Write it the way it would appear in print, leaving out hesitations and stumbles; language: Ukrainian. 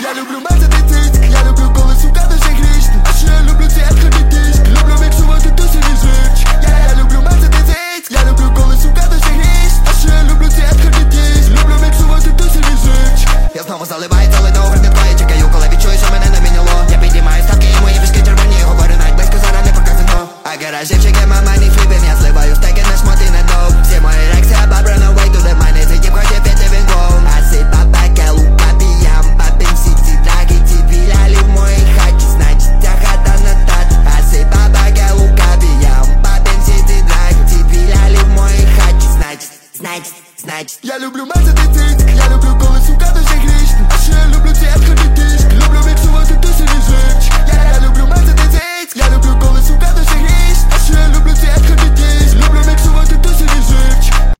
Я люблю мацати цицьк, я люблю, коли сука дуже грішна. А ще я люблю ці адхані диск, люблю міксувати тусові звички. Я люблю мацати цицьк, я люблю, коли сука дуже грішна. А ще я люблю ці адхані диск, люблю міксувати тусові звички. Я знову заливаю, але довго не твоє. Чекаю, коли відчую, що мене не міняло. Я підіймаю ставки, і мої фішки червоні. Говорю навіть близько, зараз не показано. А гаражівчики, мама, не фліпін. Я зливаю стеки, не шмоти, не дов. Всі мої рекси, а бабра на way to the money. Цей тіп хоче піти, він гол. А сей баба, келу, папіям. Папін всі ці драги, ці білялі в моїй хаті. Значить, ця хата на тат. А сей баба, келу, капіям. Папін всі ці драги, ці білялі в моїй хаті. Значить. Я люблю мацати цицьк, я люблю, коли сука дуже грішна. А ще я люблю ці адхані диск, люблю міксувати тусові звички. Я люблю мацати цицьк, я люблю, коли сука дуже грішна. А ще я люблю ці адхані диск, люблю міксувати тусові звички.